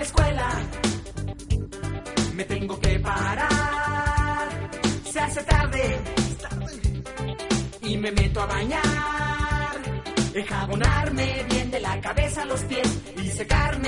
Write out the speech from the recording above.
la escuela, me tengo que parar. Se hace tarde y me meto a bañar, enjabonarme bien de la cabeza a los pies y secarme